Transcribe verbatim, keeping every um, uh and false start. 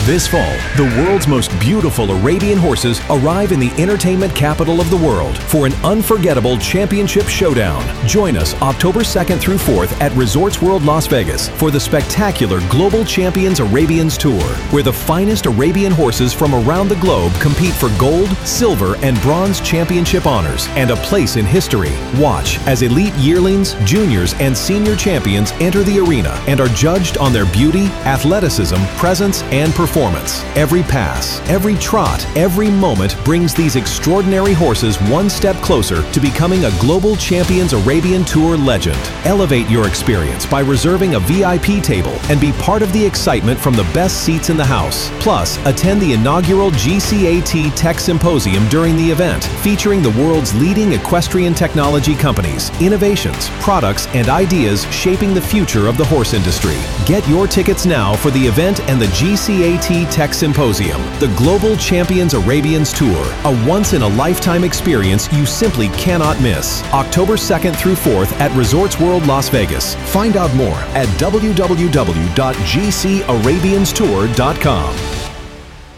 This fall, the world's most beautiful Arabian horses arrive in the entertainment capital of the world for an unforgettable championship showdown. Join us October second through fourth at Resorts World Las Vegas for the spectacular Global Champions Arabians Tour, where the finest Arabian horses from around the globe compete for gold, silver, and bronze championship honors and a place in history. Watch as elite yearlings, juniors, and senior champions enter the arena and are judged on their beauty, athleticism, presence, and performance. Every pass, every trot, every moment brings these extraordinary horses one step closer to becoming a Global Champions Arabian Tour legend. Elevate your experience by reserving a V I P table and be part of the excitement from the best seats in the house. Plus, attend the inaugural G C A T Tech Symposium during the event, featuring the world's leading equestrian technology companies, innovations, products, and ideas shaping the future of the horse industry. Get your tickets now for the event and the G C A T Tech Symposium, the Global Champions Arabians Tour, a once-in-a-lifetime experience you simply cannot miss. October second through fourth at Resorts World Las Vegas. Find out more at w w w dot g c arabians tour dot com.